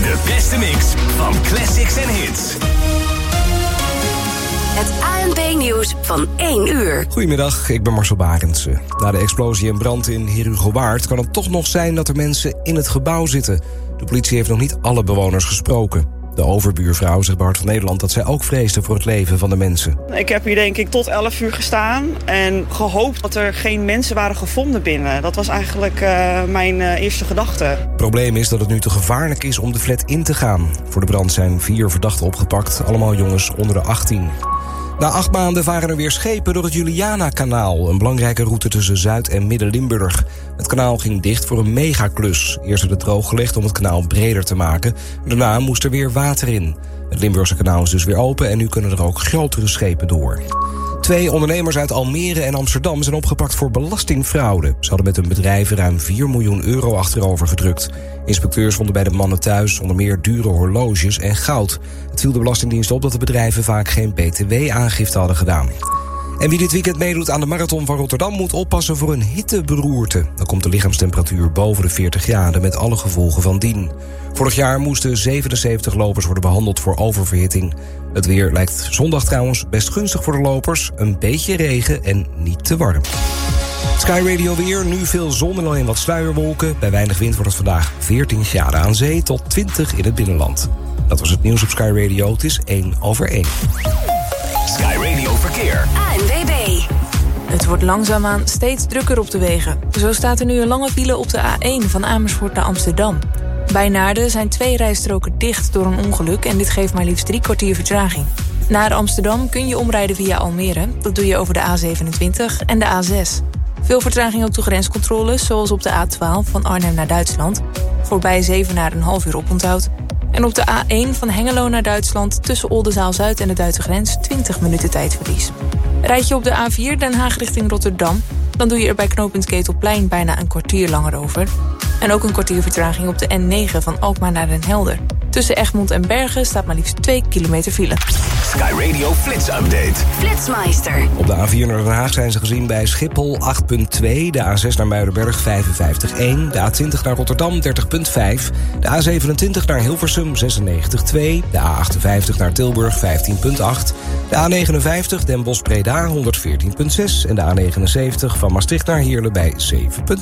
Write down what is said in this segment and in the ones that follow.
De beste mix van classics en hits. Het ANP-nieuws van 1 uur. Goedemiddag, ik ben Marcel Barendse. Na de explosie en brand in Herugewaard kan het toch nog zijn dat er mensen in het gebouw zitten. De politie heeft nog niet alle bewoners gesproken. De overbuurvrouw zegt bij Hart van Nederland dat zij ook vreesde voor het leven van de mensen. Ik heb hier denk ik tot 11 uur gestaan en gehoopt dat er geen mensen waren gevonden binnen. Dat was eigenlijk mijn eerste gedachte. Het probleem is dat het nu te gevaarlijk is om de flat in te gaan. Voor de brand zijn 4 verdachten opgepakt, allemaal jongens onder de 18. Na 8 maanden varen er weer schepen door het Juliana-kanaal, een belangrijke route tussen Zuid- en Midden-Limburg. Het kanaal ging dicht voor een megaklus. Eerst werd het drooggelegd om het kanaal breder te maken. Daarna moest er weer water in. Het Limburgse kanaal is dus weer open en nu kunnen er ook grotere schepen door. 2 ondernemers uit Almere en Amsterdam zijn opgepakt voor belastingfraude. Ze hadden met hun bedrijven ruim 4 miljoen euro achterover gedrukt. Inspecteurs vonden bij de mannen thuis onder meer dure horloges en goud. Het viel de Belastingdienst op dat de bedrijven vaak geen btw-aangifte hadden gedaan. En wie dit weekend meedoet aan de marathon van Rotterdam moet oppassen voor een hitteberoerte. Dan komt de lichaamstemperatuur boven de 40 graden met alle gevolgen van dien. Vorig jaar moesten 77 lopers worden behandeld voor oververhitting. Het weer lijkt zondag trouwens best gunstig voor de lopers. Een beetje regen en niet te warm. Sky Radio weer, nu veel zon en alleen wat sluierwolken. Bij weinig wind wordt het vandaag 14 graden aan zee tot 20 in het binnenland. Dat was het nieuws op Sky Radio. Het is 1:01. Sky Radio Verkeer. ANWB. Het wordt langzaamaan steeds drukker op de wegen. Zo staat er nu een lange file op de A1 van Amersfoort naar Amsterdam. Bij Naarden zijn 2 rijstroken dicht door een ongeluk en dit geeft maar liefst 3 kwartier vertraging. Naar Amsterdam kun je omrijden via Almere. Dat doe je over de A27 en de A6. Veel vertraging op de grenscontroles, zoals op de A12 van Arnhem naar Duitsland. Voorbij Zevenaar een half uur oponthoud. En op de A1 van Hengelo naar Duitsland tussen Oldenzaal-Zuid en de Duitse grens 20 minuten tijdverlies. Rijd je op de A4 Den Haag richting Rotterdam, dan doe je er bij knooppunt Ketelplein bijna een kwartier langer over. En ook een kwartier vertraging op de N9 van Alkmaar naar Den Helder. Tussen Egmond en Bergen staat maar liefst 2 kilometer file. Sky Radio Flits Update. Flitsmeister. Op de A4 naar Den Haag zijn ze gezien bij Schiphol 8,2... de A6 naar Muidenberg 55,1... de A20 naar Rotterdam 30,5... de A27 naar Hilversum 96,2... de A58 naar Tilburg 15,8... de A59 Den Bosch-Breda 114,6... en de A79 van Maastricht naar Heerlen bij 7,9.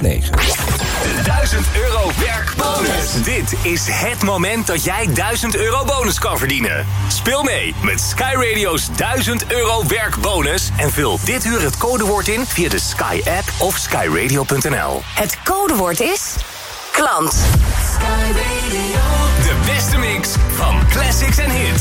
De 1000 euro werkbonus. Dit is het moment dat jij 1000 euro bonus kan verdienen. Speel mee met Sky Radio's 1000 euro werkbonus en vul dit uur het codewoord in via de Sky app of skyradio.nl. Het codewoord is klant. De beste mix van classics en hits.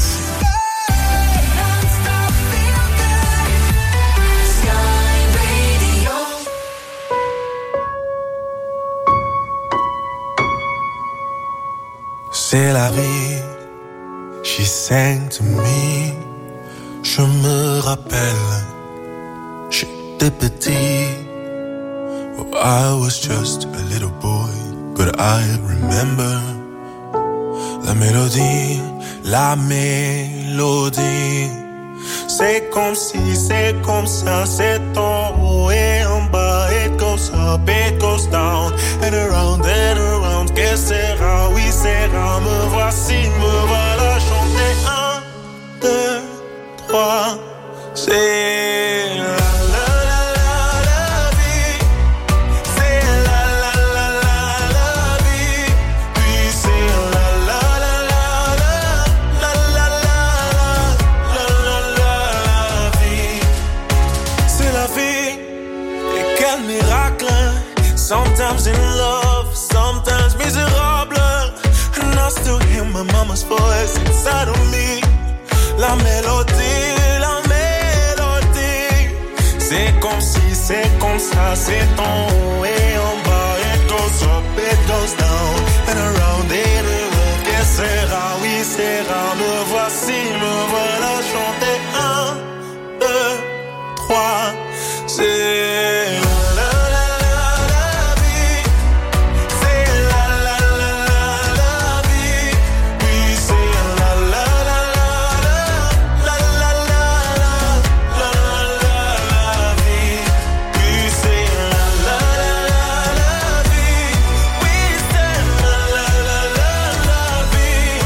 C'est la vie, she sang to me. Je me rappelle, j'étais petit. Oh, I was just a little boy, but I remember la mélodie, la mélodie. C'est comme si, c'est comme ça, c'est en haut et en bas. It goes up, it goes down, and around, que sera, oui sera. Me voici, me voilà chanter 1, 2, 3. C'est la la la la la vie. C'est la la la la la vie. Puis c'est la la la la la la la la la la vie. C'est la vie. Et quel miracle. Sometimes in love, sometimes miserable. And I still hear my mama's voice inside of me. La mélodie, la mélodie. C'est comme si, c'est comme ça, c'est en haut et en bas. It goes up, it goes down, and around it, que sera, oui sera. Me voici, me voilà chanter 1, 2, 3. C'est la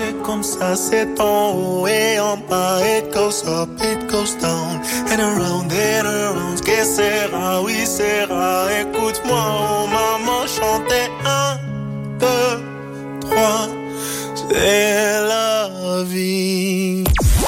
comme ça, c'est en haut et en bas. It goes up, it goes down, and around, que sera, oui sera. Écoute-moi, oh maman, chanter 1, 2, 3, c'est la vie.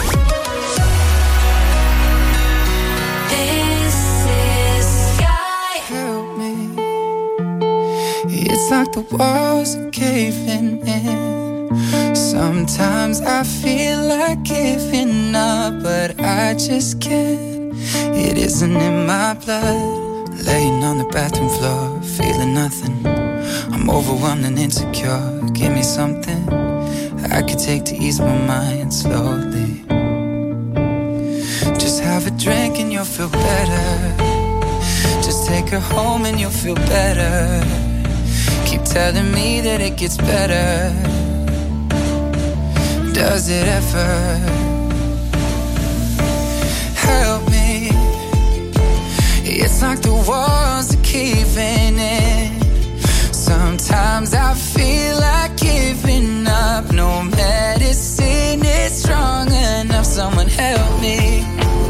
It's like the walls are caving in. Sometimes I feel like giving up, but I just can't. It isn't in my blood. Laying on the bathroom floor, feeling nothing. I'm overwhelmed and insecure. Give me something I could take to ease my mind slowly. Just have a drink and you'll feel better. Just take her home and you'll feel better. Keep telling me that it gets better. Does it ever? Help me. It's like the walls are caving in. Sometimes I feel like giving up. No medicine is strong enough. Someone help me.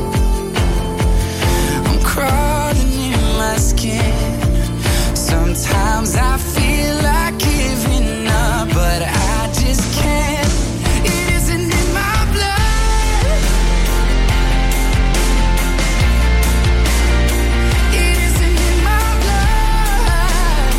I'm crawling in my skin. Sometimes I feel like giving up, but I just can't. It isn't in my blood. It isn't in my blood.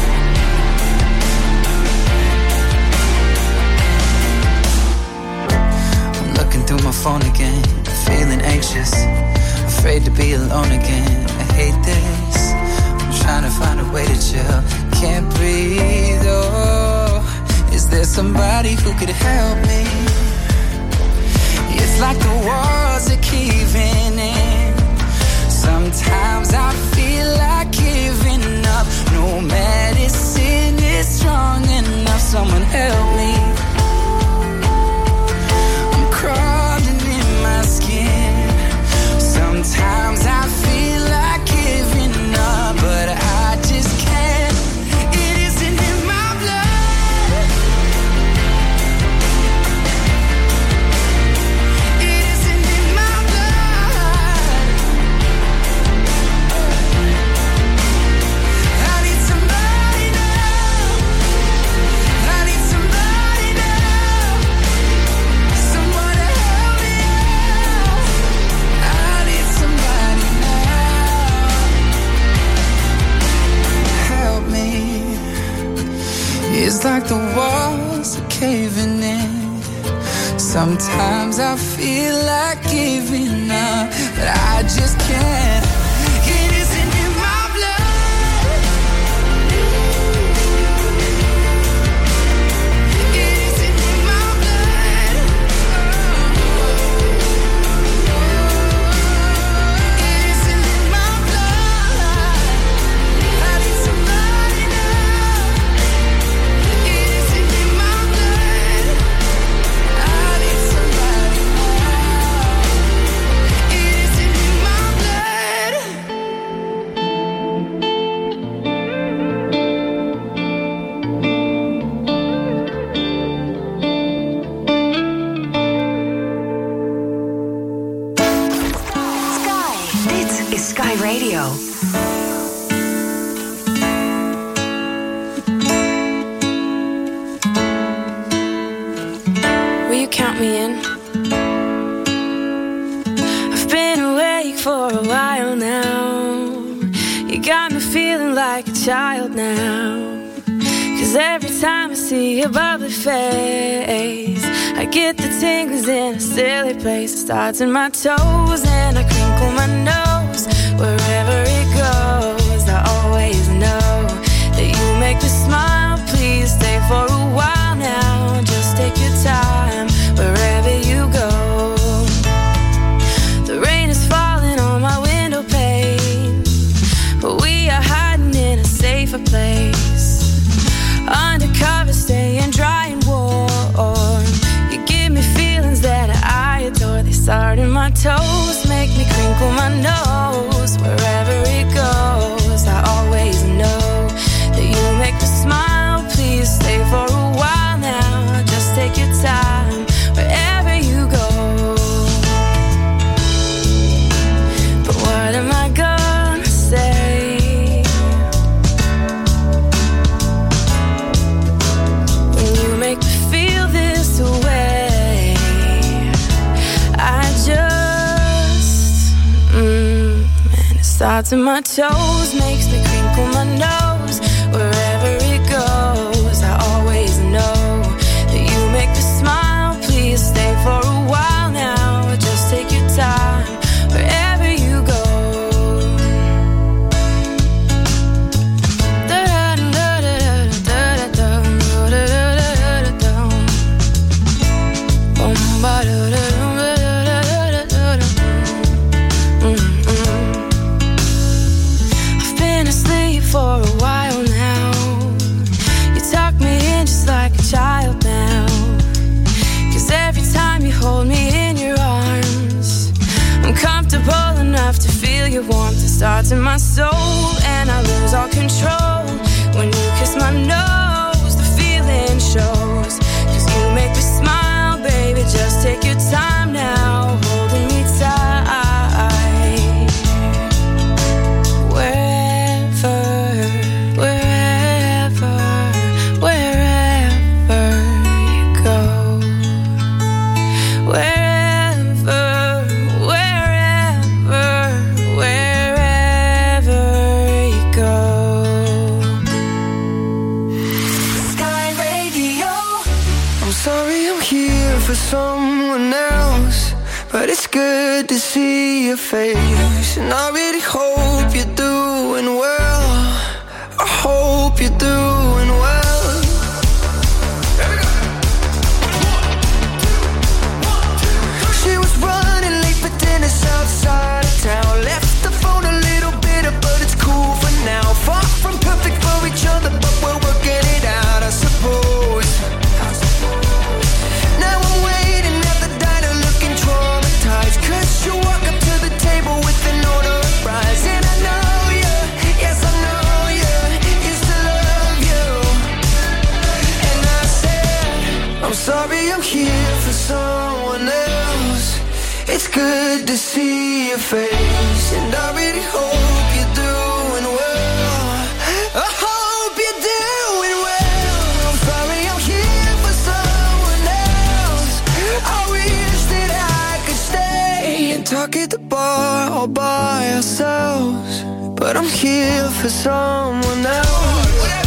I'm looking through my phone again, feeling anxious, afraid to be alone again. I hate this. Trying to find a way to chill, can't breathe, oh. Is there somebody who could help me? It's like the walls are caving in. Sometimes I feel like giving up. No medicine is strong enough. Someone help me. I'm crawling in my skin. Sometimes I feel like giving up, but I just can't. It isn't in my blood. It isn't in my blood. I need somebody now. I need somebody now. Someone to help me out. I need somebody now. Help me. It's like the walls are caving in. Sometimes I feel like giving up, but I just can't. It isn't in my blood. It isn't in my blood. It isn't in my blood. I need somebody now. It isn't in my blood. I need somebody now. It isn't in my blood. Sky. Dit is Sky Radio. Will you count me in? I've been awake for a while now. You got me feeling like a child now. 'Cause every time I see your bubbly face, I get the tingles in a silly place. It starts in my toes and I crinkle my nose. Wherever it goes, I always know that you make me smile. Please stay for a while now. Just take your time wherever you go. The rain is falling on my window pane, but we are hiding in a safer place. Undercover, staying dry and warm. You give me feelings that I adore. They start in my toes, make me crinkle my nose. Wherever it goes, I always know that you make me smile. Please stay for a while now. Just take your time. starts in my toes, makes me crinkle my nose. Wherever it goes, I always know that you make me smile. Please stay for a while now. Just take your time wherever you go. I've been asleep for a while now. You tuck me in just like a child now. 'Cause every time you hold me in your arms, I'm comfortable enough to feel your warmth. It starts in my soul and I lose all control. When you kiss my nose, the feeling shows. 'Cause you make me smile, baby, just take your time now, holding me tight. Someone else, but it's good to see your face, and I really hope you're doing well. I hope you're doing well. She was running late for dinner outside of town. Left the phone a little bitter, but it's cool for now. Far from perfect for each other, but we're working it out, I suppose. Now I'm waiting at the diner looking traumatized, 'cause you walk up to the table with an order of fries. And I know you, yes I know you, used to love you. And I said, I'm sorry I'm here for someone else. It's good to see your face, and I really hope you're doing well. I hope you're doing well. I'm sorry I'm here for someone else. I wish that I could stay and talk at the bar all by ourselves, but I'm here for someone else.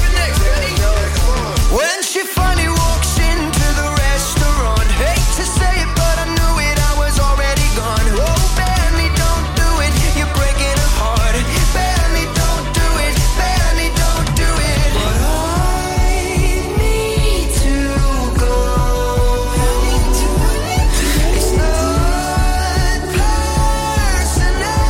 When she finally walks into the restaurant, hate to say it, but I knew it, I was already gone. Oh, Benny, don't do it, you're breaking her heart. Benny, don't do it, Benny, don't do it. But I need to go. It's not personal.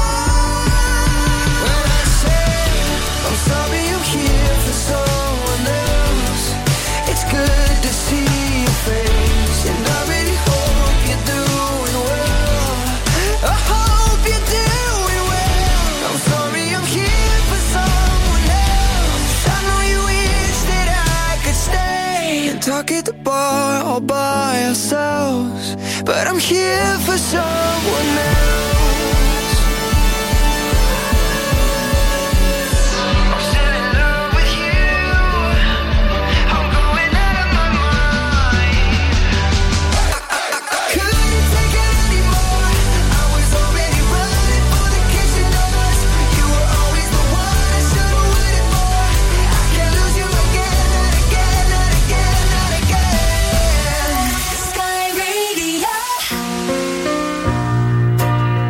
When I say I'm sorry I'm here for someone else, it's good to see your face, and I really hope you're doing well. I hope you're doing well. I'm sorry I'm here for someone else. I know you wish that I could stay and talk at the bar all by ourselves, but I'm here for someone else. I'm still in love with you. I'm going out of my mind. I couldn't take it anymore. I was already running for the kitchen doors. You were always the one I should've waited for. I can't lose you again, not again, not again, not again. Sky Radio.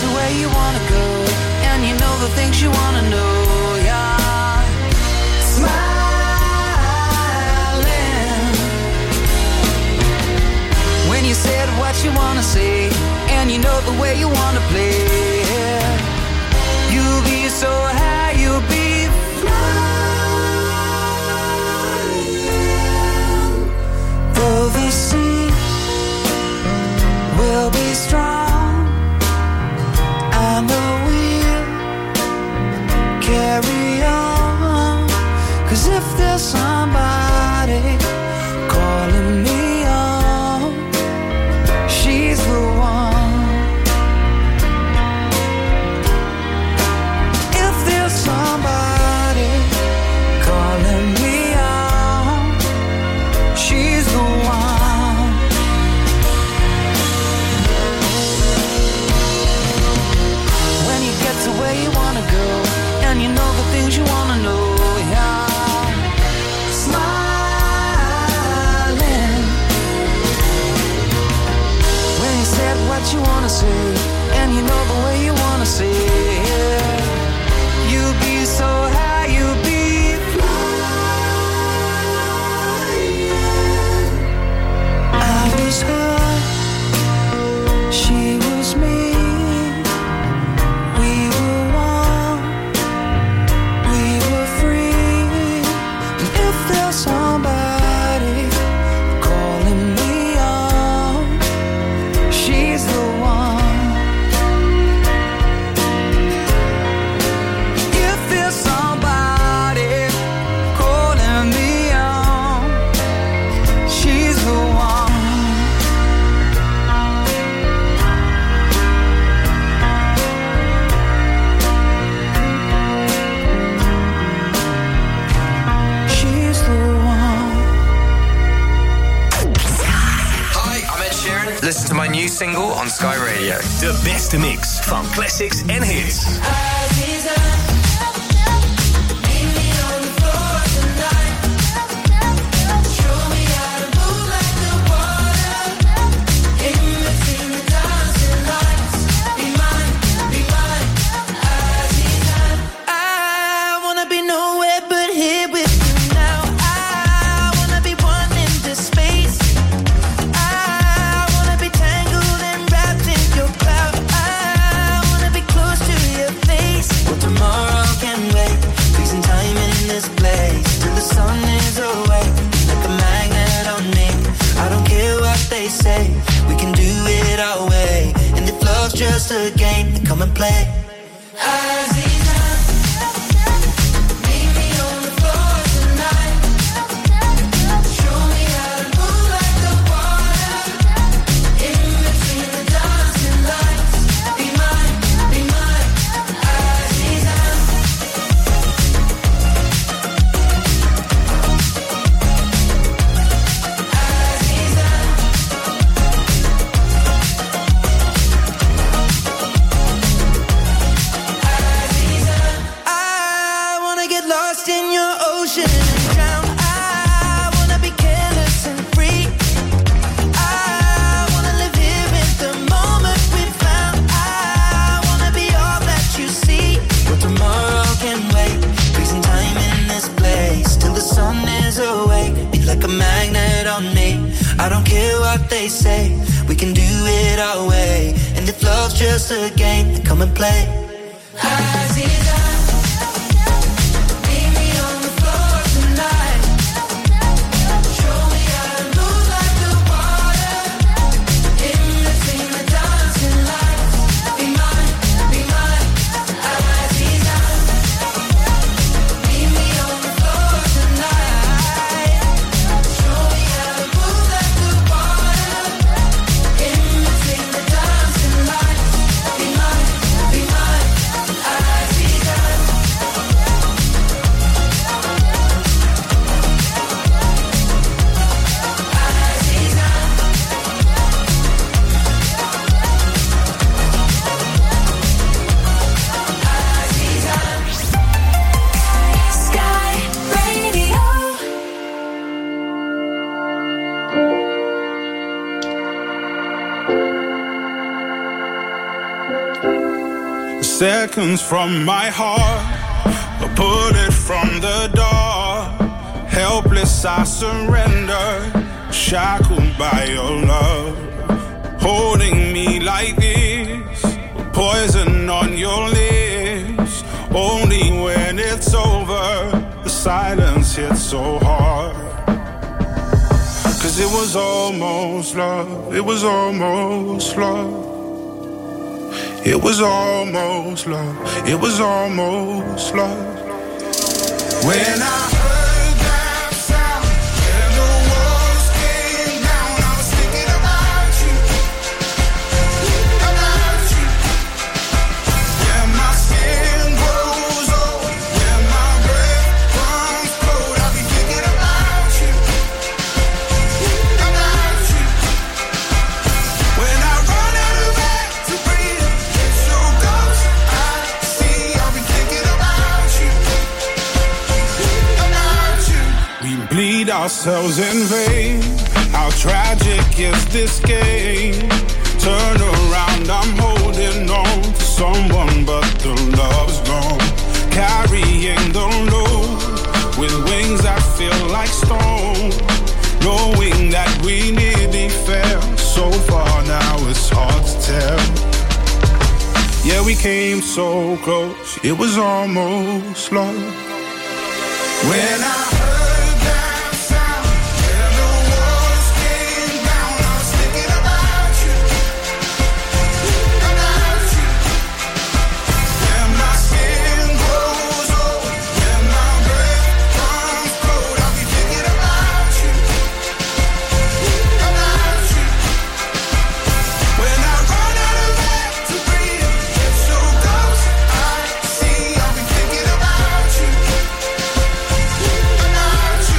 to where you wanna go, and you know the things you wanna know, yeah. Smiling when you said what you wanna say, and you know the way you wanna play. You'll be so high, you'll be flying. Though the sea will be strong, I know we'll carry on. 'Cause if there's somebody calling me on, she's the one. If there's somebody calling me on, she's the one. When you get to where you wanna go, and you know the things you wanna know, yeah. Smiling when you said what you wanna say, and you know the way you wanna say it. You'll be so high, you'll be flying. I was her, she was me. We were one, we were free. And if there's somebody calling me on, she's the one. If there's somebody calling me on, she's the one. She's the one. Hi, I'm Ed Sheeran. Listen to my new single on Sky Radio. De beste mix van classics en hits. I wanna be nowhere but here with you now. I wanna be one in this space. I wanna be tangled and wrapped in your cloud. I wanna be close to your face. Well, tomorrow can wait. Freezing time in this place till the sun is away. Like a magnet on me. I don't care what they say. We can do it our way. And if love's just a game, then come and play. I wanna get lost in your ocean and drown. I wanna be careless and free. I wanna live here in the moment we found. I wanna be all that you see. But tomorrow can wait. Freezing time in this place till the sun is awake. Be like a magnet on me. I don't care what they say. We can do it our way. And if love's just a game, then come and play. Seconds from my heart, a bullet from the door. Helpless I surrender, shackled by your love. Holding me like this, poison on your lips. Only when it's over, the silence hits so hard. 'Cause it was almost love, it was almost love. It was almost love, it was almost love. When I heard that sound and the walls came down, I was thinking about you, about you. When my skin grows old, when my breath comes cold, I'll be thinking about you, about you. When I run out of air to breathe, it's your ghost I see, I'll be thinking about you, about you. We bleed ourselves in vain. How tragic is this game? Turn around, I'm holding on to someone, but the love's gone. Carrying the load with wings that feel like stone. Knowing that we nearly fell so far, now it's hard to tell. Yeah, we came so close, it was almost love. When I heard that sound and the walls came down, I was thinking about you, about you. When my skin grows old, when my breath comes cold, I'll be thinking about you, about you. When I run out of air to breathe, it's your ghost I see, I'll be thinking about you, about you.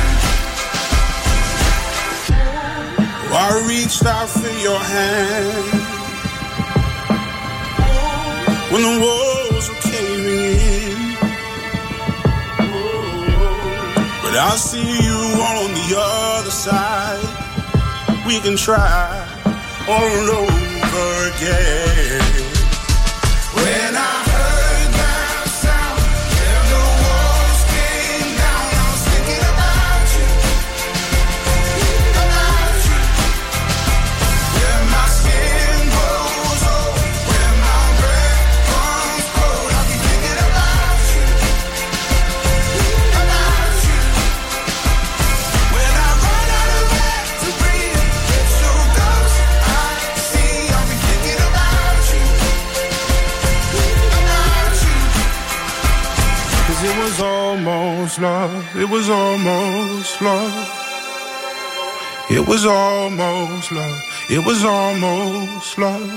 I reached out for your hand when the walls were caving in, but I see you on the other side. We can try all over again. When I heard that sound and the walls came down, I was thinking about you, about you. When my skin grows old, when my breath comes cold, I'll be thinking about you, about you. When I run out of air to breathe, it's your ghost I see, I'll be thinking about you, about you. 'Cause it was almost love, it was almost love. It was almost love, it was almost love.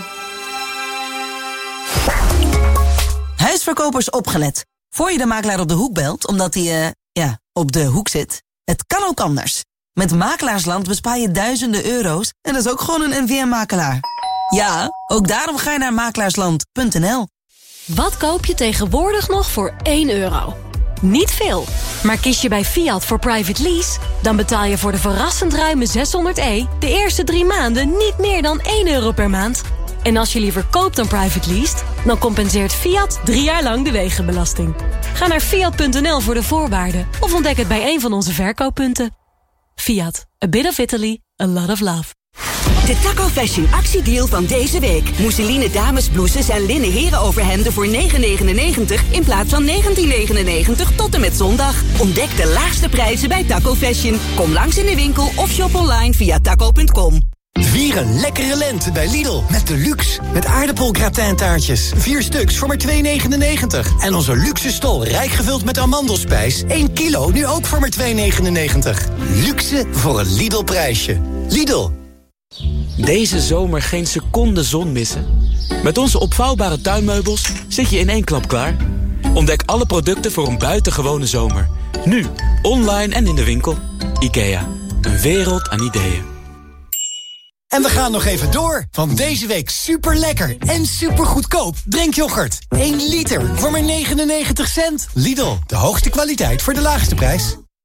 Huisverkopers opgelet. Voor je de makelaar op de hoek belt, omdat hij, op de hoek zit. Het kan ook anders. Met Makelaarsland bespaar je duizenden euro's en dat is ook gewoon een NVM-makelaar. Ja, ook daarom ga je naar makelaarsland.nl. Wat koop je tegenwoordig nog voor 1 euro? Niet veel. Maar kies je bij Fiat voor private lease, dan betaal je voor de verrassend ruime 600e de eerste 3 maanden niet meer dan 1 euro per maand. En als je liever koopt dan private leased, dan compenseert Fiat 3 jaar lang de wegenbelasting. Ga naar fiat.nl voor de voorwaarden of ontdek het bij een van onze verkooppunten. Fiat, a bit of Italy, a lot of love. De Taco Fashion actiedeal van deze week. Mousseline damesblouses en linnen herenoverhemden voor €9,99 in plaats van €19,99 tot en met zondag. Ontdek de laagste prijzen bij Taco Fashion. Kom langs in de winkel of shop online via taco.com. Vier een lekkere lente bij Lidl. Met de luxe. Met aardappelgratintaartjes. 4 stuks voor maar €2,99. En onze luxe stol rijk gevuld met amandelspijs. 1 kilo nu ook voor maar €2,99. Luxe voor een Lidl prijsje. Lidl. Deze zomer geen seconde zon missen? Met onze opvouwbare tuinmeubels zit je in 1 klap klaar. Ontdek alle producten voor een buitengewone zomer. Nu, online en in de winkel. IKEA. Een wereld aan ideeën. En we gaan nog even door, want deze week super lekker en super goedkoop drinkyoghurt. 1 liter voor maar 99 cent. Lidl, de hoogste kwaliteit voor de laagste prijs.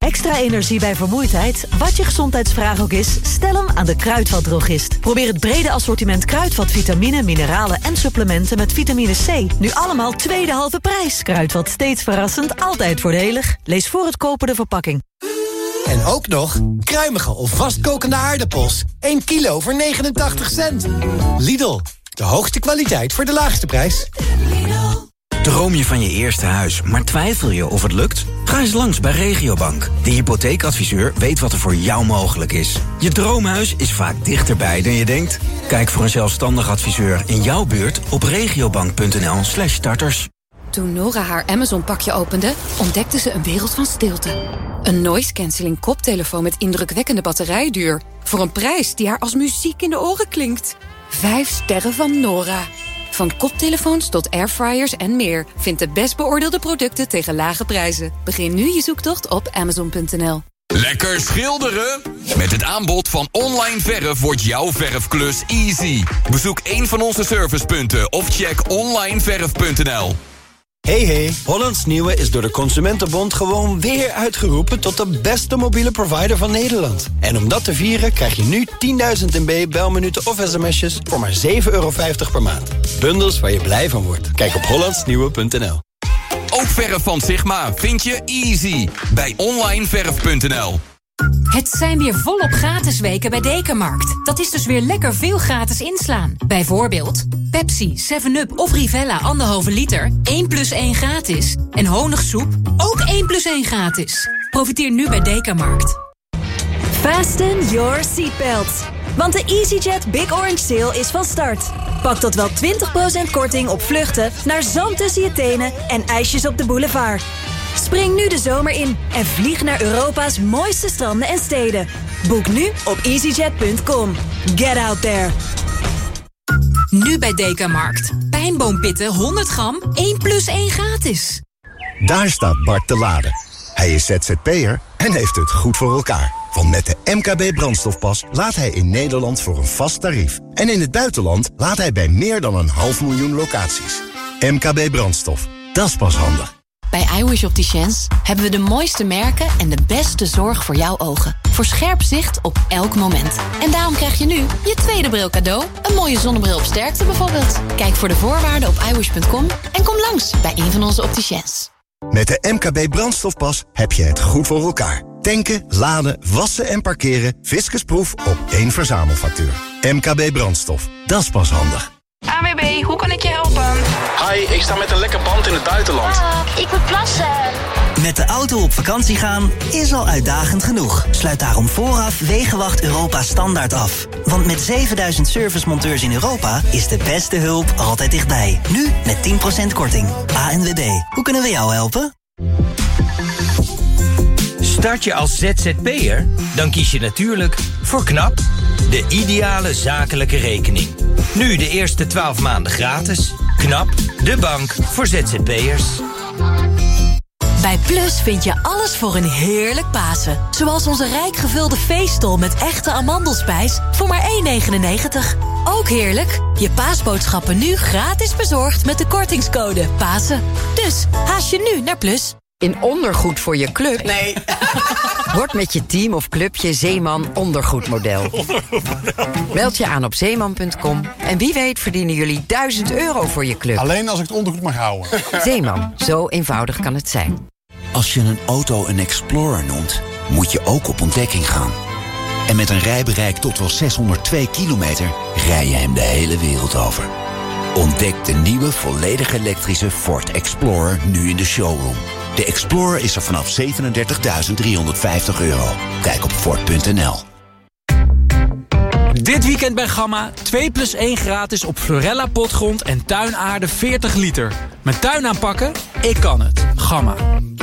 Extra energie bij vermoeidheid? Wat je gezondheidsvraag ook is, stel hem aan de Kruidvatdrogist. Probeer het brede assortiment Kruidvat vitamine, mineralen en supplementen met vitamine C. Nu allemaal tweede halve prijs. Kruidvat, steeds verrassend, altijd voordelig. Lees voor het kopen de verpakking. En ook nog kruimige of vastkokende aardappels. 1 kilo voor 89 cent. Lidl, de hoogste kwaliteit voor de laagste prijs. Droom je van je eerste huis, maar twijfel je of het lukt? Ga eens langs bij Regiobank. De hypotheekadviseur weet wat er voor jou mogelijk is. Je droomhuis is vaak dichterbij dan je denkt. Kijk voor een zelfstandig adviseur in jouw buurt op regiobank.nl/starters. Toen Nora haar Amazon-pakje opende, ontdekte ze een wereld van stilte. Een noise-canceling koptelefoon met indrukwekkende batterijduur. Voor een prijs die haar als muziek in de oren klinkt. 5 sterren van Nora. Van koptelefoons tot airfryers en meer. Vind de best beoordeelde producten tegen lage prijzen. Begin nu je zoektocht op Amazon.nl. Lekker schilderen? Met het aanbod van Online Verf wordt jouw verfklus easy. Bezoek een van onze servicepunten of check onlineverf.nl. Hey, Hollands Nieuwe is door de Consumentenbond gewoon weer uitgeroepen tot de beste mobiele provider van Nederland. En om dat te vieren krijg je nu 10.000 MB belminuten of sms'jes voor maar €7,50 per maand. Bundels waar je blij van wordt. Kijk op hollandsnieuwe.nl. Ook verf van Sigma vind je easy bij onlineverf.nl. Het zijn weer volop gratis weken bij Dekamarkt. Dat is dus weer lekker veel gratis inslaan. Bijvoorbeeld Pepsi, 7-Up of Rivella 1,5 liter. 1 + 1 gratis. En honigsoep, ook 1 + 1 gratis. Profiteer nu bij Dekamarkt. Fasten your seatbelts. Want de EasyJet Big Orange Sale is van start. Pak tot wel 20% korting op vluchten naar zand tussen je tenen en ijsjes op de boulevard. Spring nu de zomer in en vlieg naar Europa's mooiste stranden en steden. Boek nu op easyjet.com. Get out there. Nu bij Dekamarkt. Pijnboompitten 100 gram, 1 + 1 gratis. Daar staat Bart te laden. Hij is ZZP'er en heeft het goed voor elkaar. Want met de MKB brandstofpas laat hij in Nederland voor een vast tarief. En in het buitenland laat hij bij meer dan 500.000 locaties. MKB brandstof, dat is pas handig. Bij iWish Opticians hebben we de mooiste merken en de beste zorg voor jouw ogen. Voor scherp zicht op elk moment. En daarom krijg je nu je tweede bril cadeau. Een mooie zonnebril op sterkte bijvoorbeeld. Kijk voor de voorwaarden op iWish.com en kom langs bij een van onze opticiens. Met de MKB brandstofpas heb je het goed voor elkaar. Tanken, laden, wassen en parkeren. Fiscusproef op 1 verzamelfactuur. MKB brandstof, dat is pas handig. ANWB, hoe kan ik je helpen? Hi, ik sta met een lekker band in het buitenland. Ik moet plassen. Met de auto op vakantie gaan is al uitdagend genoeg. Sluit daarom vooraf Wegenwacht Europa Standaard af. Want met 7000 servicemonteurs in Europa is de beste hulp altijd dichtbij. Nu met 10% korting. ANWB, hoe kunnen we jou helpen? Start je als ZZP'er? Dan kies je natuurlijk voor KNAP, de ideale zakelijke rekening. Nu de eerste 12 maanden gratis. KNAP, de bank voor ZZP'ers. Bij Plus vind je alles voor een heerlijk Pasen. Zoals onze rijk gevulde feeststol met echte amandelspijs voor maar €1,99. Ook heerlijk, je paasboodschappen nu gratis bezorgd met de kortingscode Pasen. Dus haast je nu naar Plus. In ondergoed voor je club? Nee. Word met je team of clubje Zeeman ondergoedmodel. Meld je aan op zeeman.com en wie weet verdienen jullie €1000 voor je club. Alleen als ik het ondergoed mag houden. Zeeman, zo eenvoudig kan het zijn. Als je een auto een Explorer noemt, moet je ook op ontdekking gaan. En met een rijbereik tot wel 602 kilometer rij je hem de hele wereld over. Ontdek de nieuwe volledig elektrische Ford Explorer nu in de showroom. De Explorer is er vanaf €37.350. Kijk op Ford.nl. Dit weekend bij Gamma 2 + 1 gratis op Florella potgrond en tuinaarde 40 liter. Mijn tuin aanpakken? Ik kan het. Gamma.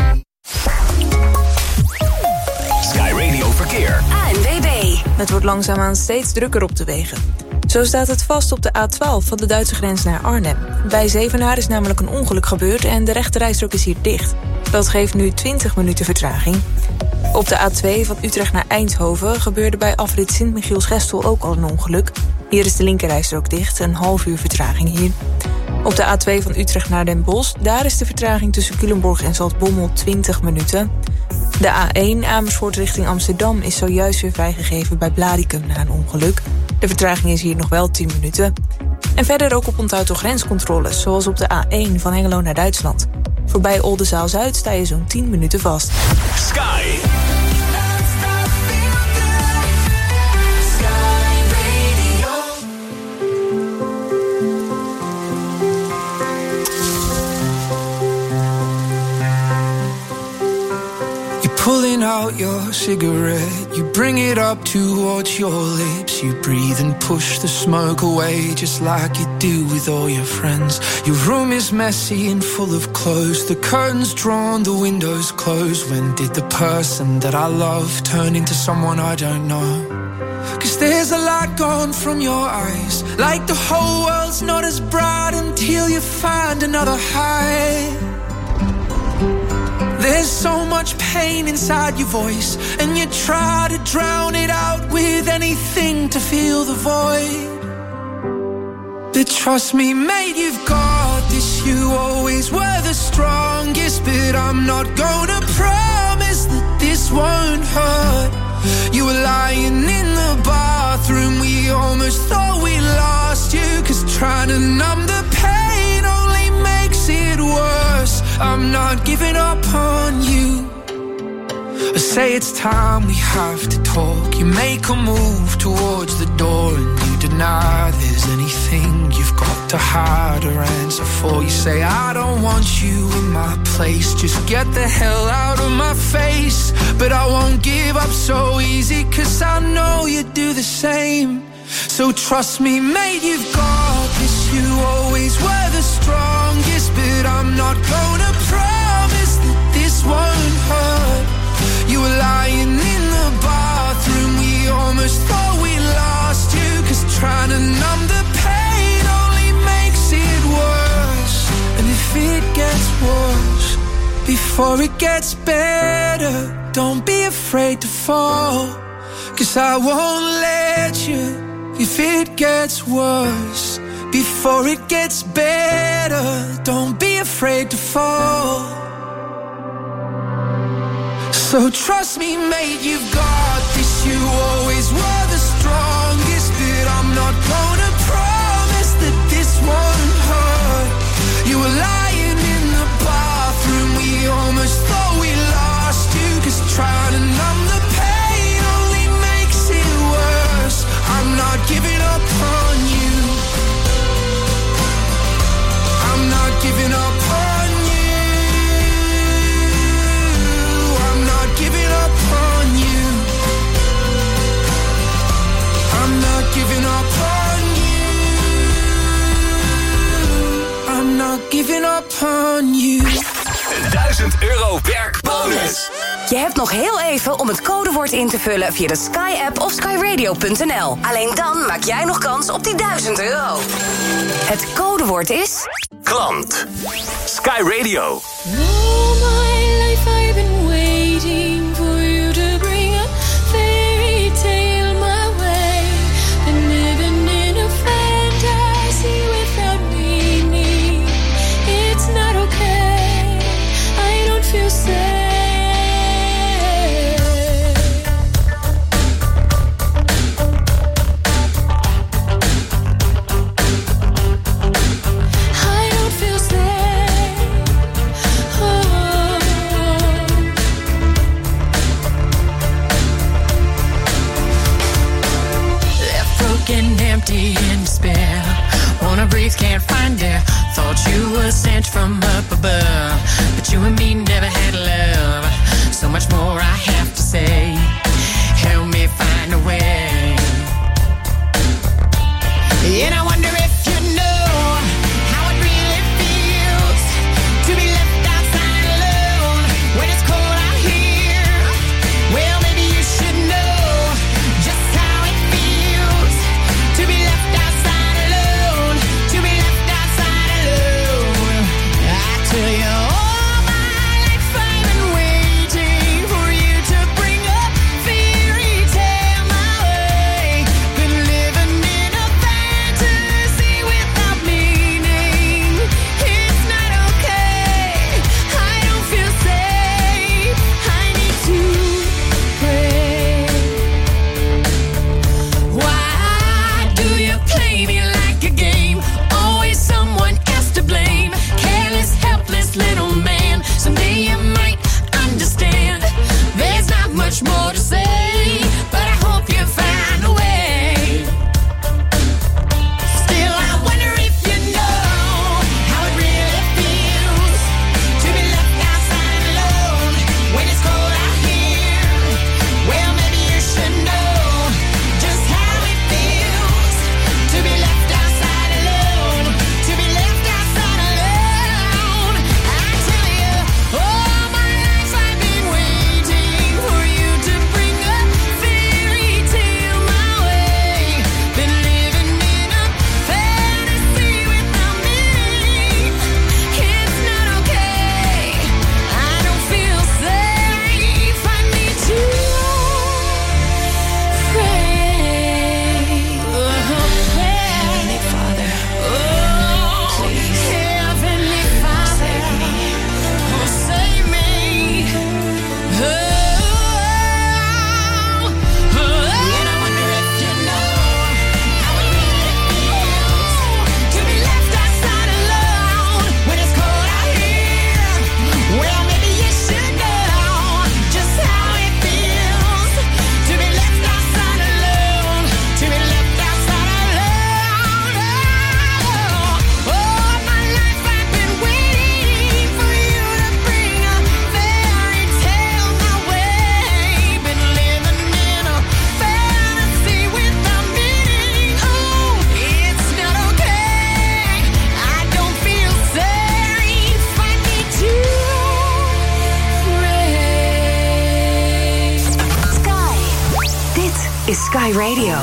Sky Radio Verkeer. ANWB. Het wordt langzaamaan steeds drukker op de wegen. Zo staat het vast op de A12 van de Duitse grens naar Arnhem. Bij Zevenaar is namelijk een ongeluk gebeurd en de rechterrijstrook is hier dicht. Dat geeft nu 20 minuten vertraging. Op de A2 van Utrecht naar Eindhoven gebeurde bij afrit Sint-Michiels-Gestel ook al een ongeluk. Hier is de linkerrijstrook dicht, een half uur vertraging hier. Op de A2 van Utrecht naar Den Bosch, daar is de vertraging tussen Culemborg en Zaltbommel 20 minuten. De A1 Amersfoort richting Amsterdam is zojuist weer vrijgegeven bij Blaricum na een ongeluk. De vertraging is hier nog wel 10 minuten. En verder ook op onthoud-grenscontroles, zoals op de A1 van Hengelo naar Duitsland. Voorbij Oldenzaal-Zuid sta je zo'n 10 minuten vast. Sky. Pulling out your cigarette, you bring it up towards your lips. You breathe and push the smoke away, just like you do with all your friends. Your room is messy and full of clothes, the curtains drawn, the windows closed. When did the person that I love turn into someone I don't know? 'Cause there's a light gone from your eyes, like the whole world's not as bright until you find another high. There's so much pain inside your voice, and you try to drown it out with anything to fill the void. But trust me, mate, you've got this. You always were the strongest, but I'm not gonna promise that this won't hurt. You were lying in the bathroom, we almost thought we lost you, 'cause trying to numb the pain only makes it worse. I'm not giving up on you. I say it's time we have to talk. You make a move towards the door and you deny there's anything you've got to hide or answer for. You say I don't want you in my place, just get the hell out of my face. But I won't give up so easy, 'cause I know you do the same. So trust me, mate, you've got this. You always were the strongest, but I'm not gonna promise that this won't hurt. You were lying in the bathroom, we almost thought we lost you, 'cause trying to numb the pain only makes it worse. And if it gets worse before it gets better, don't be afraid to fall, 'cause I won't let you. If it gets worse before it gets better, don't be afraid to fall. So trust me, mate, you've got this. You always were the strongest, but I'm not gonna promise that this won't hurt. You were lying in the bathroom, we almost thought we lost you, 'cause trying to numb the pain only makes it worse. I'm not giving up on you. I'm not giving up on you. I'm not giving up on you. I'm not giving up on you. I'm not giving up on you. €1000 werkbonus. Je hebt nog heel even om het codewoord in te vullen via de Sky-app of skyradio.nl. Alleen dan maak jij nog kans op die €1000. Het codewoord is... Klant. Sky Radio. All my life I've been waiting for you to bring a fairy tale my way. Been living in a fantasy without meaning. It's not okay, I don't feel safe. Empty in despair, wanna breathe, can't find air. Thought you were sent from up above, but you and me never had love. So much more I have to say, help me find a way. And I wonder if you know how it really feels to be left outside alone when it's cold out here. Well, maybe you should know just how it feels to be left outside alone, to be left outside alone. I tell you, all my life I've been waiting for you to bring a fairy tale my way. Been living in a fantasy Sky Radio.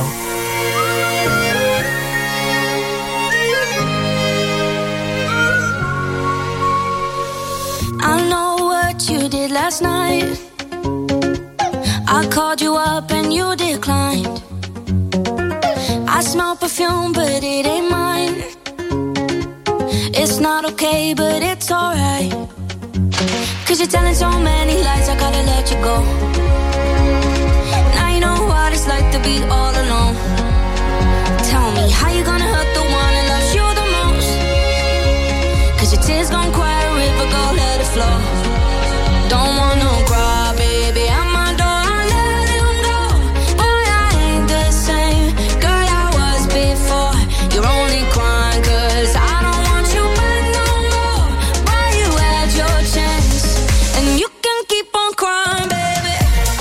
I know what you did last night. I called you up and you declined. I smell perfume but it ain't mine. It's not okay but it's alright. 'Cause you're telling so many lies, I gotta let you go. Now you know what it's like to be all alone. Tell me, how you gonna hurt the one that loves you the most? 'Cause your tears gon' quiet a river, go let it flow. Don't wanna cry, baby, I'm my door, I let him go. Boy, I ain't the same girl I was before. You're only crying 'cause I don't want you back no more. Boy, you had your chance, and you can keep on crying, baby.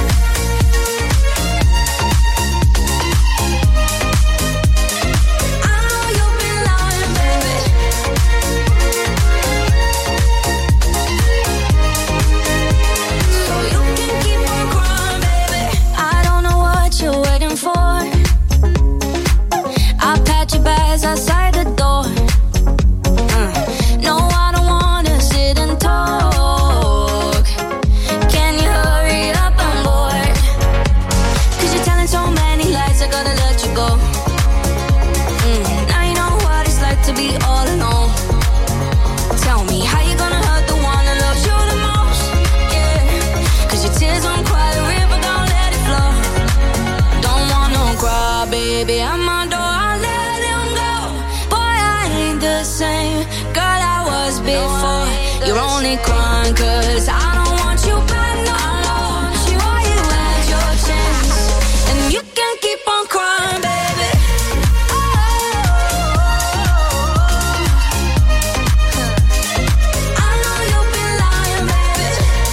I know you've been lying, baby. So you can keep on crying, baby. I don't know what you're waiting for. I pat your bags outside the door. No, I don't wanna sit and talk. Can you hurry up, I'm bored? 'Cause you're telling so many lies, I gotta let you go. Now you know what it's like to be all alone. Tell me, how you gonna hurt the one that loves you the most? Yeah, 'cause your tears won't quiet a river, don't let it flow. Don't wanna cry, baby, I'm my door, I let him go. Boy, I ain't the same girl I was before. You're only crying 'cause I don't want you back no more. Boy, you had your chance, and you can keep on crying, baby. I know you've been lying, baby.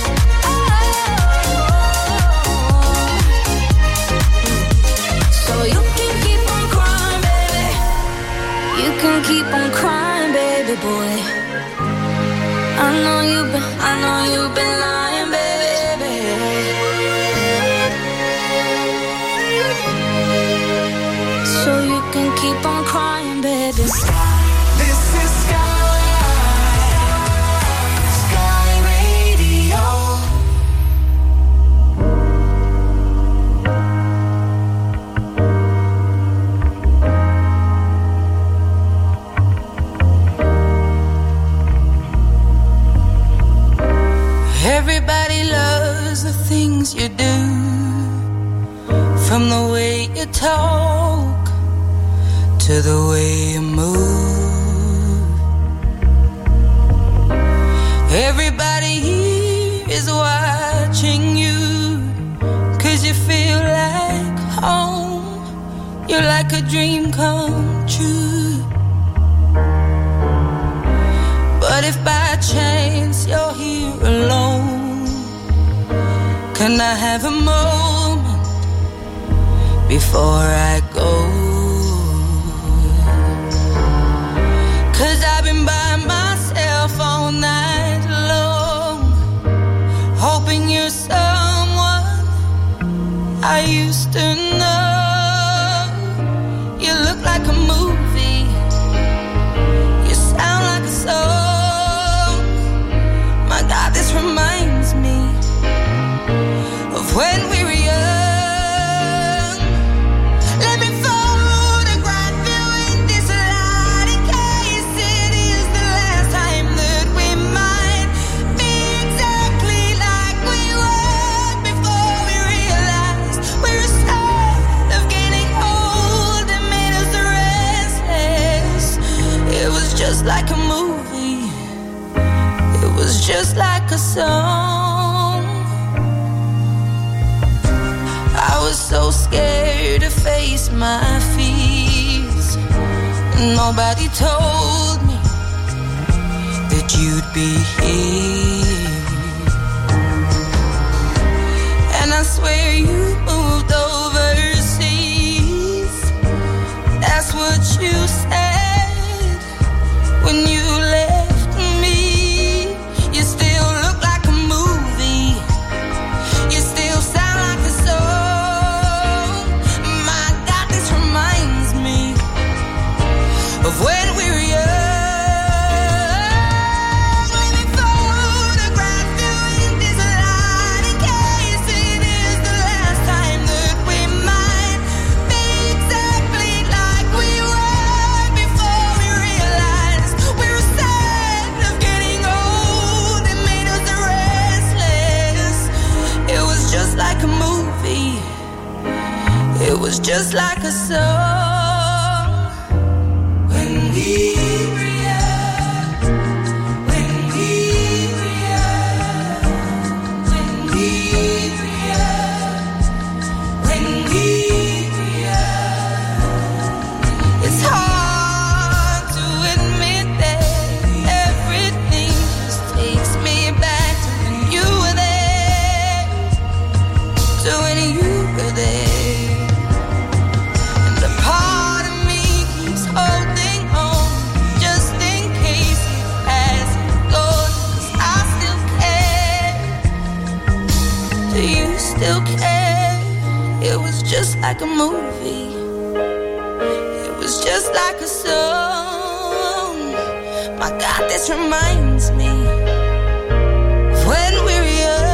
So you can keep on crying, baby. You can keep on crying, baby boy. I know you've been lying, baby. So you can keep on crying, baby. This is Sky Radio. Everybody loves the things you do, from the way you talk to the way you move. Everybody here is watching you, 'cause you feel like home. You're like a dream come true. But if by chance you're here alone, can I have a moment before I go? 'Cause I've been by myself all night long, hoping you're someone I used to know. You look like a movie, you sound like a song. My God, this reminds me of when we were young. Let me photograph you in this light, in case it is the last time that we might be exactly like we were before we realized we're scared of getting old and made us restless. It was just like a movie, it was just like a song. I was so scared to face my fears. Nobody told me that you'd be here. And I swear you moved overseas. That's what you said when you left me. You still look like a movie, you still sound like a song. just like a song. When we react, when we react, when we react, when we react. It's hard to admit that everything just takes me back to when you were there, to when you were there. And the part of me keeps holding on just in case it hasn't gone. 'Cause I still care. Do you still care? It was just like a movie. It was just like a song. My God, this reminds me of when we were young.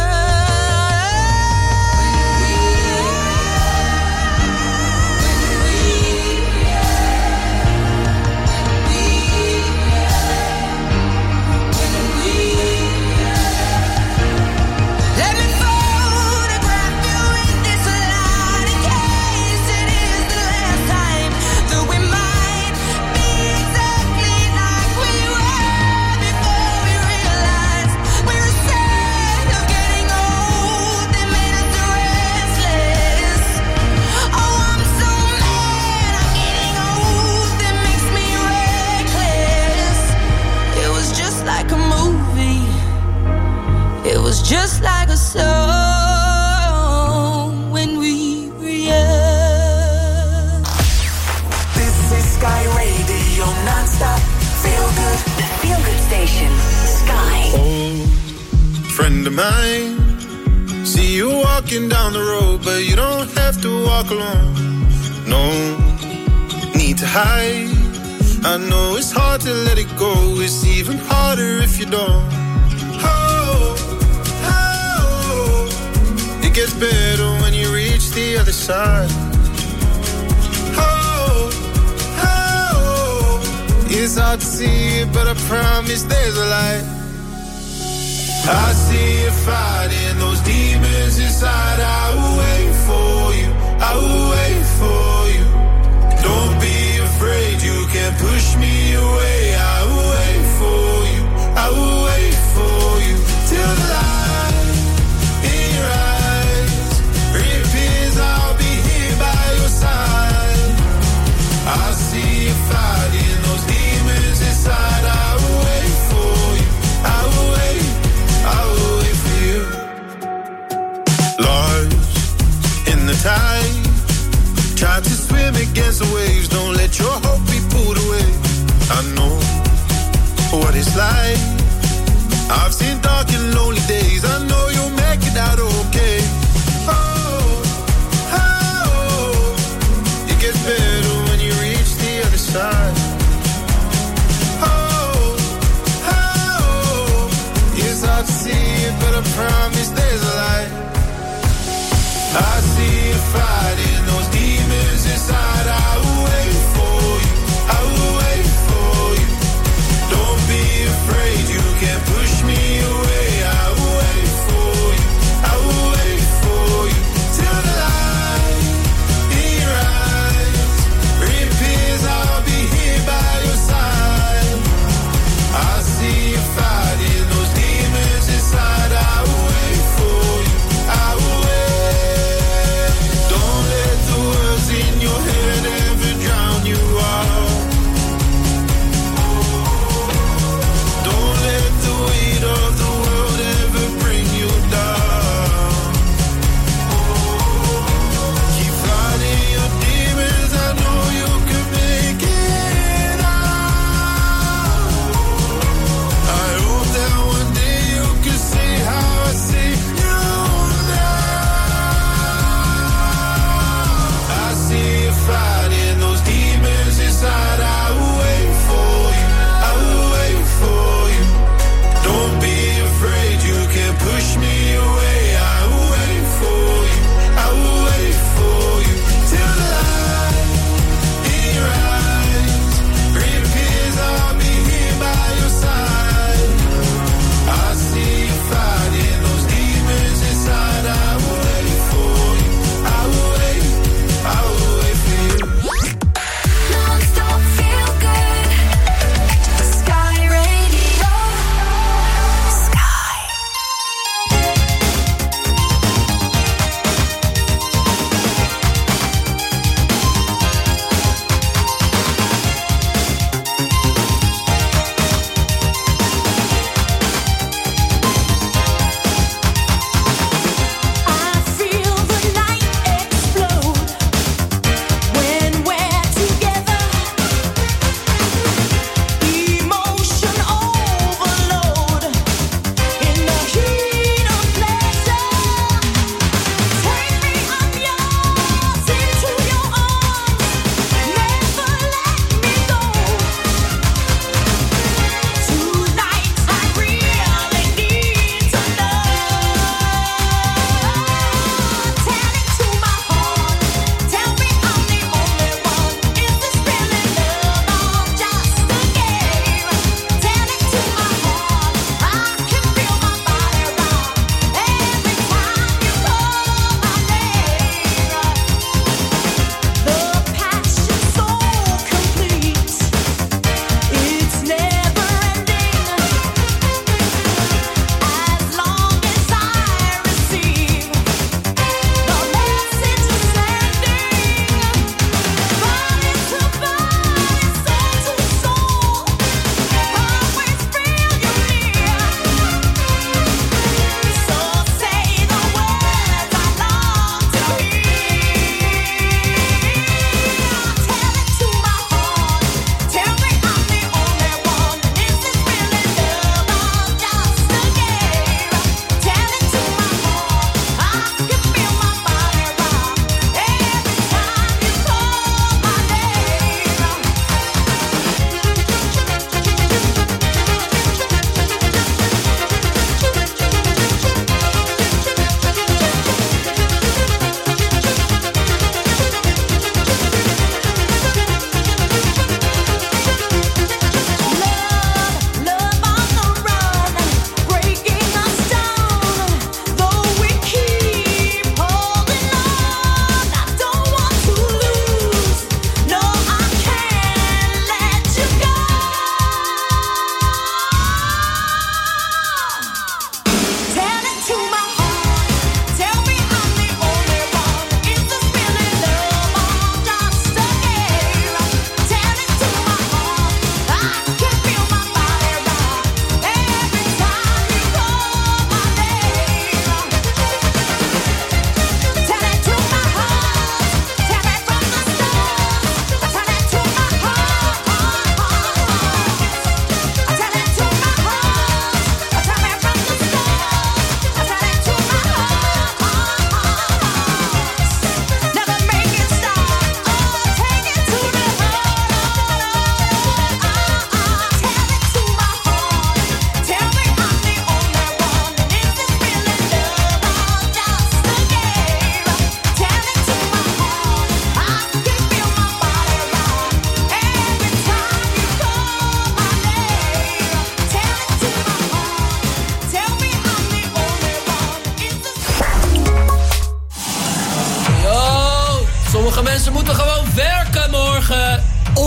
Let me photograph you in this light in case it is the last time that we might be exactly like we were before we realized we were sad of getting old. They made us restless. Oh, I'm so mad I'm getting old. That makes me reckless. It was just like a movie. It was just like a song when we were young. This is Sky Radio non-stop. Feel good. The Feel Good Station. Sky. Old friend of mine, see you walking down the road, but you don't have to walk alone. No need to hide. I know it's hard to let it go. It's even harder if you don't. Oh, oh, it gets better when you reach the other side. Oh, oh, it's hard to see it, but I promise there's a light. I see you fighting those demons inside. I will wait for you. I will wait for you. Don't be afraid, you can't push me away. I will wait for you. I will wait for you till the light in your eyes reappears. I'll be here by your side. I see you fighting those demons inside. I will wait for you. I will wait. I will wait for you. Lost in the tide, try to swim against the waves. Don't let your hope be pulled away. I know what it's like. I've seen dark and lonely days. I know you'll make it out okay. Oh, oh, it gets better when you reach the other side. Oh, oh, it's hard to see it, but I promise there's a light. I see you fighting those demons inside. I will wait for you. I will wait for you. Don't be afraid, you can't push me away. I will wait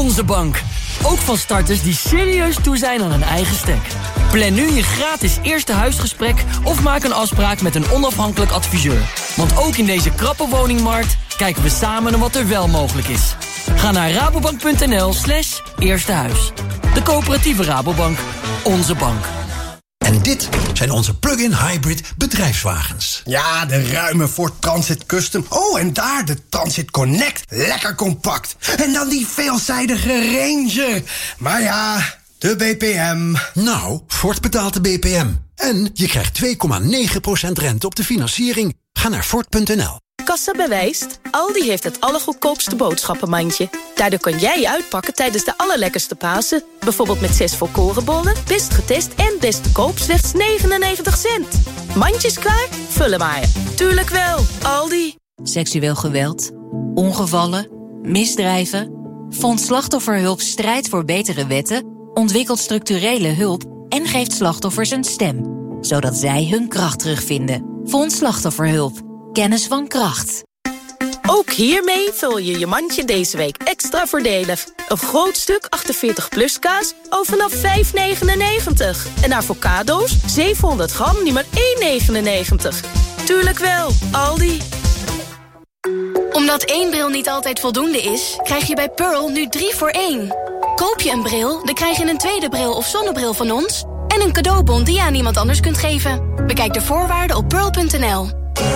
Onze bank. Ook van starters die serieus toe zijn aan een eigen stek. Plan nu je gratis eerste huisgesprek of maak een afspraak met een onafhankelijk adviseur. Want ook in deze krappe woningmarkt kijken we samen naar wat er wel mogelijk is. Ga naar rabobank.nl/eerstehuis. De coöperatieve Rabobank. Onze bank. En dit zijn onze plug-in hybrid bedrijfswagens. Ja, de ruime Ford Transit Custom. Oh, en daar de Transit Connect. Lekker compact. En dan die veelzijdige Ranger. Maar ja, de BPM. Nou, Ford betaalt de BPM. En je krijgt 2,9% rente op de financiering. Ga naar Ford.nl. Kassa bewijst, Aldi heeft het allergoedkoopste boodschappenmandje. Daardoor kan jij uitpakken tijdens de allerlekkerste Pasen. Bijvoorbeeld met 6 volkorenbollen, best getest en best te koop slechts 99 cent. Mandjes klaar? Vullen maar. Tuurlijk wel, Aldi. Seksueel geweld, ongevallen, misdrijven. Fonds Slachtofferhulp strijdt voor betere wetten, ontwikkelt structurele hulp en geeft slachtoffers een stem. Zodat zij hun kracht terugvinden. Fonds Slachtofferhulp. Kennis van kracht. Ook hiermee vul je je mandje deze week extra voordelig. Een groot stuk 48+ kaas al vanaf €5,99. En avocado's 700 gram nu maar €1,99. Tuurlijk wel, Aldi. Omdat 1 bril niet altijd voldoende is, krijg je bij Pearl nu 3 voor 1. Koop je een bril, dan krijg je een tweede bril of zonnebril van ons en een cadeaubon die je aan iemand anders kunt geven. Bekijk de voorwaarden op pearl.nl.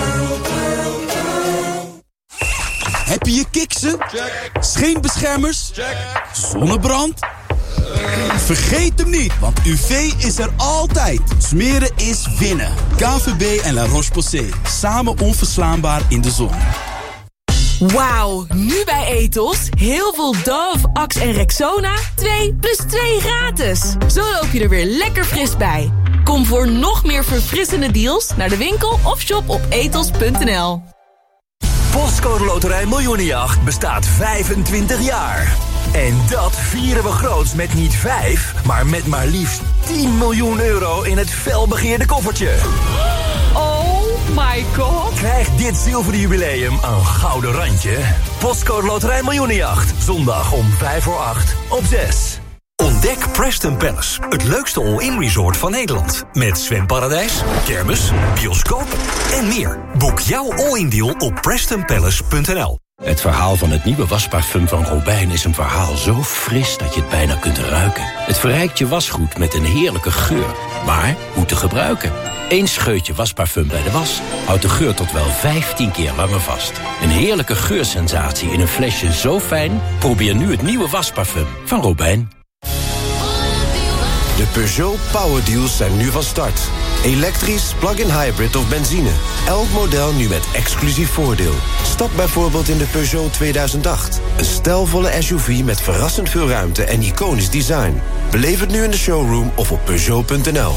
Heb je je kiksen? Check. Scheenbeschermers? Check. Zonnebrand? Vergeet hem niet, want UV is er altijd. Smeren is winnen. KVB en La Roche-Posay. Samen onverslaanbaar in de zon. Wauw, nu bij Ethos. Heel veel Dove, Axe en Rexona. 2 + 2 gratis. Zo loop je er weer lekker fris bij. Kom voor nog meer verfrissende deals naar de winkel of shop op ethos.nl. Postcode Loterij Miljoenenjacht bestaat 25 jaar. En dat vieren we groots met niet 5, maar met maar liefst 10 miljoen euro in het felbegeerde koffertje. Oh my god. Krijg dit zilveren jubileum een gouden randje. Postcode Loterij Miljoenenjacht. Zondag om 7:05 op 6. Ontdek Preston Palace, het leukste all-in resort van Nederland. Met zwemparadijs, kermis, bioscoop en meer. Boek jouw all-in deal op PrestonPalace.nl. Het verhaal van het nieuwe wasparfum van Robijn is een verhaal zo fris dat je het bijna kunt ruiken. Het verrijkt je wasgoed met een heerlijke geur. Maar hoe te gebruiken? 1 scheutje wasparfum bij de was houdt de geur tot wel 15 keer langer vast. Een heerlijke geursensatie in een flesje zo fijn? Probeer nu het nieuwe wasparfum van Robijn. De Peugeot Power Deals zijn nu van start. Elektrisch, plug-in hybrid of benzine. Elk model nu met exclusief voordeel. Stap bijvoorbeeld in de Peugeot 2008. Een stijlvolle SUV met verrassend veel ruimte en iconisch design. Beleef het nu in de showroom of op Peugeot.nl.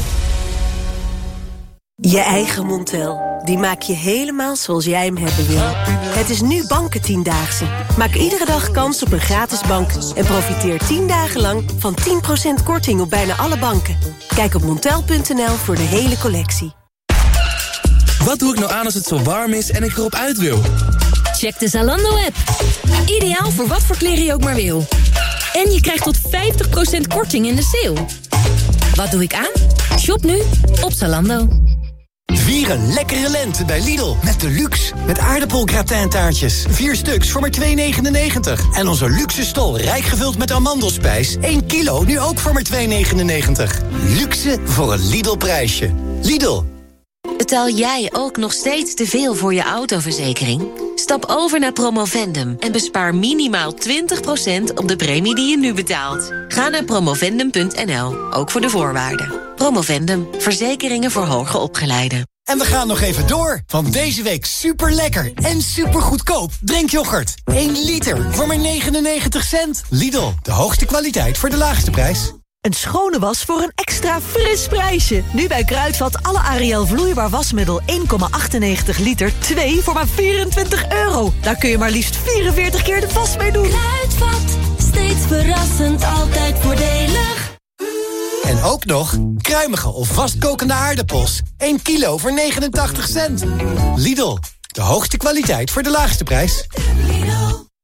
Je eigen Montel. Die maak je helemaal zoals jij hem hebben wil. Het is nu Bankentiendaagse. Maak iedere dag kans op een gratis bank. En profiteer 10 dagen lang van 10% korting op bijna alle banken. Kijk op montel.nl voor de hele collectie. Wat doe ik nou aan als het zo warm is en ik erop uit wil? Check de Zalando-app. Ideaal voor wat voor kleren je ook maar wil. En je krijgt tot 50% korting in de sale. Wat doe ik aan? Shop nu op Zalando. Vier een lekkere lente bij Lidl. Met de luxe. Met aardappelgratin-taartjes. 4 stuks voor maar €2,99. En onze luxe stol rijk gevuld met amandelspijs. 1 kilo nu ook voor maar €2,99. Luxe voor een Lidl-prijsje. Lidl. Betaal jij ook nog steeds te veel voor je autoverzekering? Stap over naar Promovendum en bespaar minimaal 20% op de premie die je nu betaalt. Ga naar promovendum.nl, ook voor de voorwaarden. Promovendum, verzekeringen voor hoger opgeleiden. En we gaan nog even door, want deze week super lekker en super goedkoop drinkyoghurt. 1 liter voor maar 99 cent. Lidl, de hoogste kwaliteit voor de laagste prijs. Een schone was voor een extra fris prijsje. Nu bij Kruidvat alle Ariel vloeibaar wasmiddel 1,98 liter. 2 voor maar €24. Daar kun je maar liefst 44 keer de was mee doen. Kruidvat, steeds verrassend, altijd voordelig. En ook nog kruimige of vastkokende aardappels. 1 kilo voor 89 cent. Lidl, de hoogste kwaliteit voor de laagste prijs.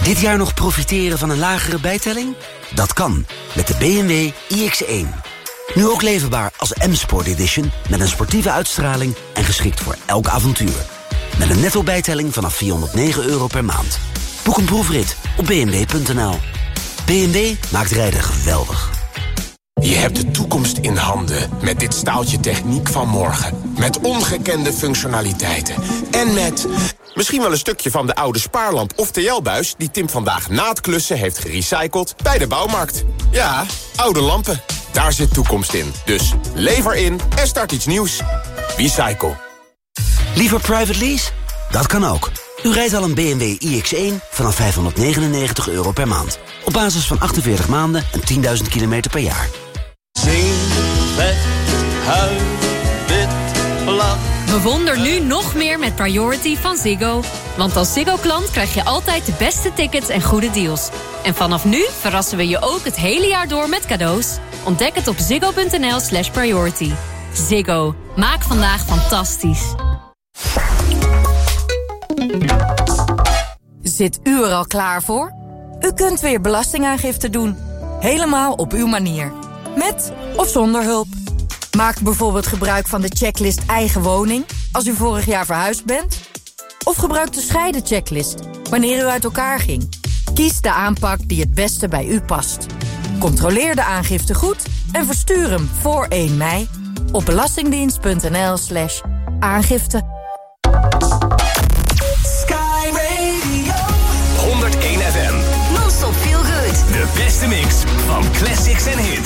Dit jaar nog profiteren van een lagere bijtelling? Dat kan, met de BMW iX1. Nu ook leverbaar als M-Sport Edition, met een sportieve uitstraling en geschikt voor elk avontuur. Met een netto bijtelling vanaf €409 per maand. Boek een proefrit op bmw.nl. BMW maakt rijden geweldig. Je hebt de toekomst in handen met dit staaltje techniek van morgen. Met ongekende functionaliteiten. En met misschien wel een stukje van de oude spaarlamp of TL-buis... die Tim vandaag na het klussen heeft gerecycled bij de bouwmarkt. Ja, oude lampen. Daar zit toekomst in. Dus lever in en start iets nieuws. Recycle. Liever private lease? Dat kan ook. U rijdt al een BMW iX1 vanaf €599 per maand. Op basis van 48 maanden en 10.000 kilometer per jaar. Zing, vet, huil, wit, lach. Bewonder nu nog meer met Priority van Ziggo. Want als Ziggo-klant krijg je altijd de beste tickets en goede deals. En vanaf nu verrassen we je ook het hele jaar door met cadeaus. Ontdek het op ziggo.nl/priority. Ziggo. Maak vandaag fantastisch. Zit u er al klaar voor? U kunt weer belastingaangifte doen. Helemaal op uw manier. Met of zonder hulp. Maak bijvoorbeeld gebruik van de checklist eigen woning... als u vorig jaar verhuisd bent. Of gebruik de scheiden-checklist wanneer u uit elkaar ging. Kies de aanpak die het beste bij u past. Controleer de aangifte goed en verstuur hem voor 1 mei... op belastingdienst.nl/aangifte. Sky Radio 101 FM. Non-stop feel good. De beste mix van classics en hits.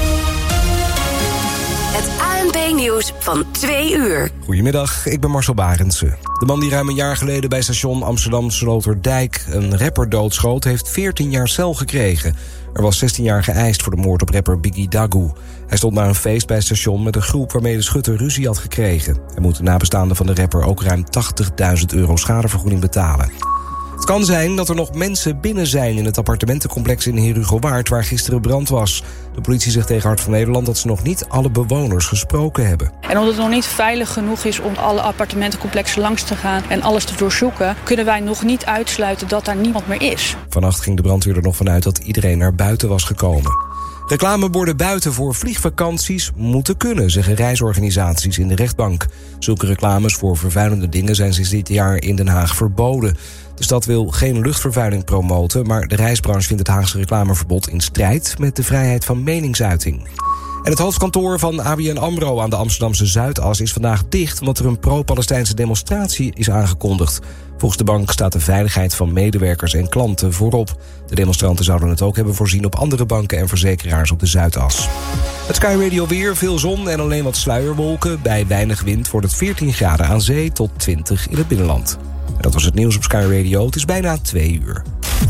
Het ANP-nieuws van 2 uur. Goedemiddag, ik ben Marcel Barendse. De man die ruim een jaar geleden bij station Amsterdam-Sloterdijk een rapper doodschoot, heeft 14 jaar cel gekregen. Er was 16 jaar geëist voor de moord op rapper Biggie Dagu. Hij stond naar een feest bij het station met een groep waarmee de schutter ruzie had gekregen. Hij moet de nabestaanden van de rapper ook ruim €80.000 schadevergoeding betalen. Het kan zijn dat er nog mensen binnen zijn in het appartementencomplex in Herugowaard waar gisteren brand was. De politie zegt tegen Hart van Nederland dat ze nog niet alle bewoners gesproken hebben. En omdat het nog niet veilig genoeg is om alle appartementencomplexen langs te gaan en alles te doorzoeken, kunnen wij nog niet uitsluiten dat daar niemand meer is. Vannacht ging de brandweer er nog vanuit dat iedereen naar buiten was gekomen. Reclameborden buiten voor vliegvakanties moeten kunnen, zeggen reisorganisaties in de rechtbank. Zulke reclames voor vervuilende dingen zijn sinds dit jaar in Den Haag verboden. De stad wil geen luchtvervuiling promoten, maar de reisbranche vindt het Haagse reclameverbod in strijd met de vrijheid van meningsuiting. En het hoofdkantoor van ABN AMRO aan de Amsterdamse Zuidas is vandaag dicht omdat er een pro-Palestijnse demonstratie is aangekondigd. Volgens de bank staat de veiligheid van medewerkers en klanten voorop. De demonstranten zouden het ook hebben voorzien op andere banken en verzekeraars op de Zuidas. Het Sky Radio weer, veel zon en alleen wat sluierwolken. Bij weinig wind wordt het 14 graden aan zee tot 20 in het binnenland. En dat was het nieuws op Sky Radio. Het is bijna 2 uur.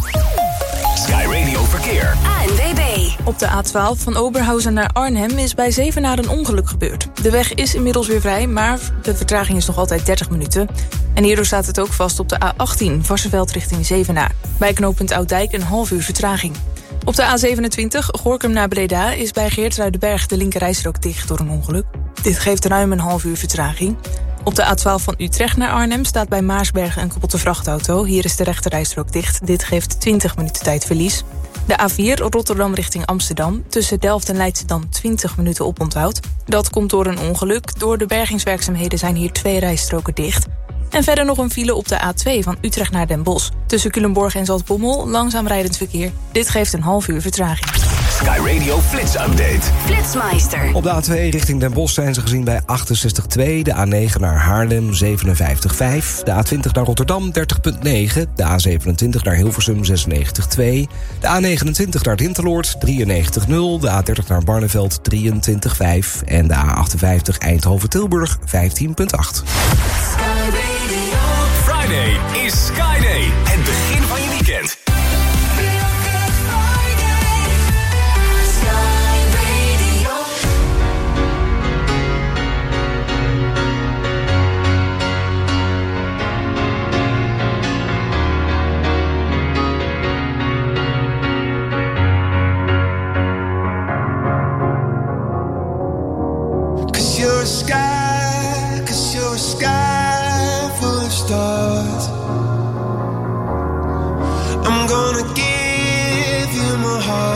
Sky Radio Verkeer. ANWB. Op de A12 van Oberhausen naar Arnhem is bij Zevenaar een ongeluk gebeurd. De weg is inmiddels weer vrij, maar de vertraging is nog altijd 30 minuten. En hierdoor staat het ook vast op de A18, Varsseveld richting Zevenaar. Bij knooppunt Ouddijk een half uur vertraging. Op de A27, Gorinchem naar Breda, is bij Geertruidenberg de linkerrijstrook dicht door een ongeluk. Dit geeft ruim een half uur vertraging. Op de A12 van Utrecht naar Arnhem staat bij Maarsbergen een kapotte vrachtauto. Hier is de rechterrijstrook dicht. Dit geeft 20 minuten tijdverlies. De A4 Rotterdam richting Amsterdam. Tussen Delft en Leidschendam 20 minuten oponthoud. Dat komt door een ongeluk. Door de bergingswerkzaamheden zijn hier 2 rijstroken dicht. En verder nog een file op de A2 van Utrecht naar Den Bosch. Tussen Culemborg en Zaltbommel langzaam rijdend verkeer. Dit geeft een half uur vertraging. Sky Radio Flits Update. Flitsmeister. Op de A2 richting Den Bosch zijn ze gezien bij 68,2. De A9 naar Haarlem 57,5. De A20 naar Rotterdam 30,9. De A27 naar Hilversum 96,2. De A29 naar Dinteloord 93,0. De A30 naar Barneveld 23,5. En de A58 Eindhoven-Tilburg 15,8. Friday is Sky Day. Het begin van je weekend. Cause you're a sky full of stars. I'm going in my heart.